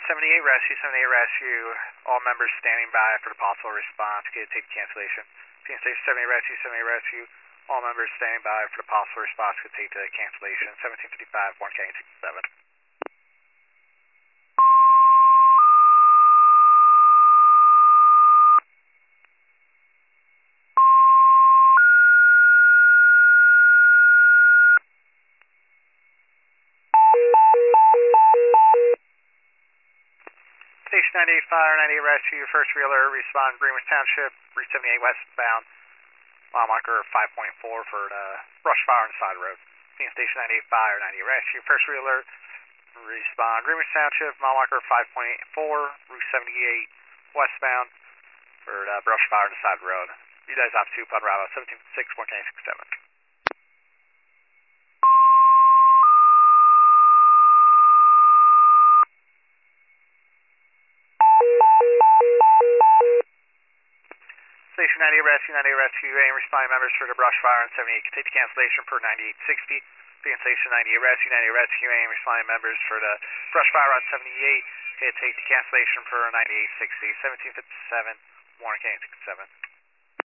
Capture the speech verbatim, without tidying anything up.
seventy-eight Rescue, seventy-eight Rescue, all members standing by for the possible response. Get a tape cancellation. P M Station seventy-eight Rescue, seventy-eight Rescue, all members standing by for the possible response. Get tape to cancellation. seventeen fifty-five, one K sixty-seven. Station ninety-eight Fire, ninety-eight Rescue, first reeler, respond Greenwich Township, Route seventy-eight westbound, mile marker five point four for the brush fire on the side of the road. Station ninety-eight Fire, ninety-eight Rescue, first reeler, respond Greenwich Township, mile marker five point four, Route seventy-eight westbound for the brush fire on the side of the road. You guys have two, Pun Bravo, seventeen fifty-six, one K sixty-seven. Station ninety-eight Rescue, ninety-eight Rescue, aim responding members for the brush fire on seventy-eight. Can take the cancellation per ninety-eight sixty. Being Station ninety-eight Rescue, ninety-eight Rescue, aim responding members for the brush fire on seventy-eight. Can take the cancellation per ninety-eight sixty. seventeen fifty-seven, Warren K sixty-seven.